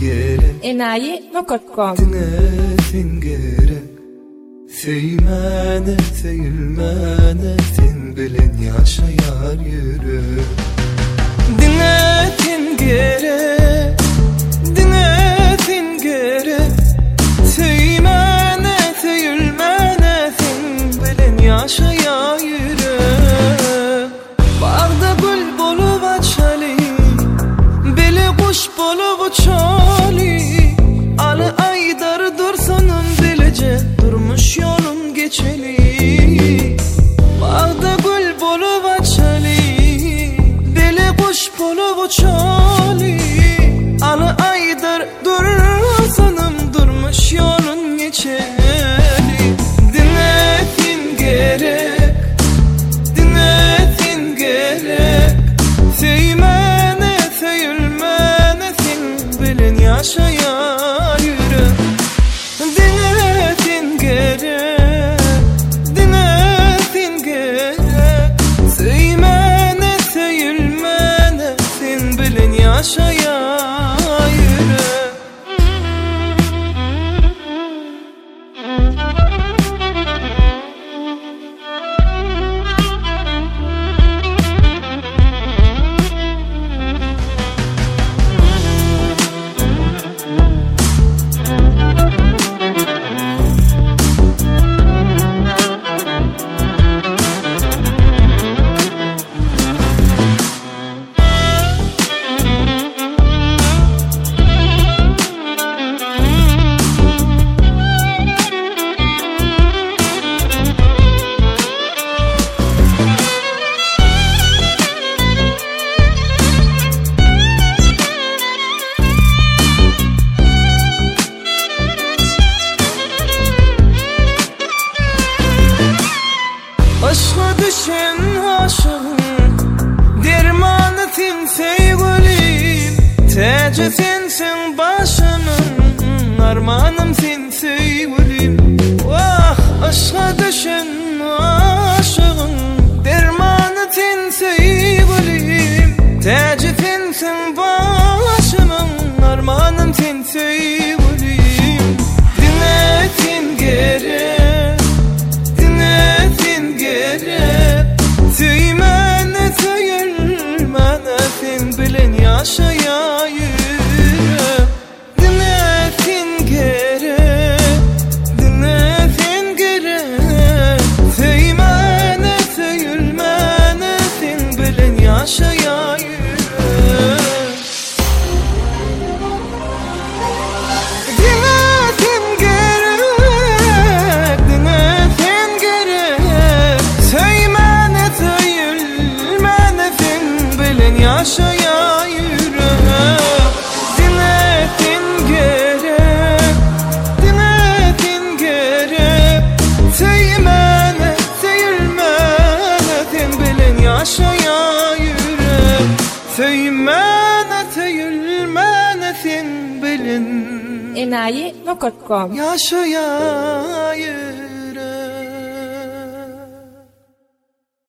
gerek enayi.com Dinletin gerek Seymene seyilmene sen bilen yaşayar yürek Dinletin gerek Dinletin gerek Seymene seyilmene sen bilen yaşayar yürek Bağda gül bolup açalı Beli kuş bolup uçalı Ali aydar dursanın bilece Durmuş yolun geçeli Bağda gül bolup açalı Beli kuş bolup uçalı Ali aydar dursanın Durmuş yolun geçeli Dinletin gerek Dinletin gerek Seymene seyilmene sen bilin yaşayar yürek Dinletin gerek Dinletin gerek Seymene seyilmene sen bilin yaşayar yürek Aşka düşen aşığım Dermanı sen sevgilim Tacı sensin başımın Armanım sen sevgilim Vah aşka düşen aşığım Dermanı sen sevgilim Tacı sensin başımın Armanım sen sevgilim Dinletin gerek Dinletin gerek Seymene seyilmene sen bilin yaşayar yürek Dinletin gerek Dinletin gerek Seymene seyilmene sen bilin yaşayar yürek Dinletin gerek Dinletin gerek Seymene seyilmene sen bilin yaşayar yürek Dinletin gerek Dinletin gerek Seymene seyilmene sen bilin yaşayar yürek Seymene seyilmene sen bilin enayi.com yaşayar yürek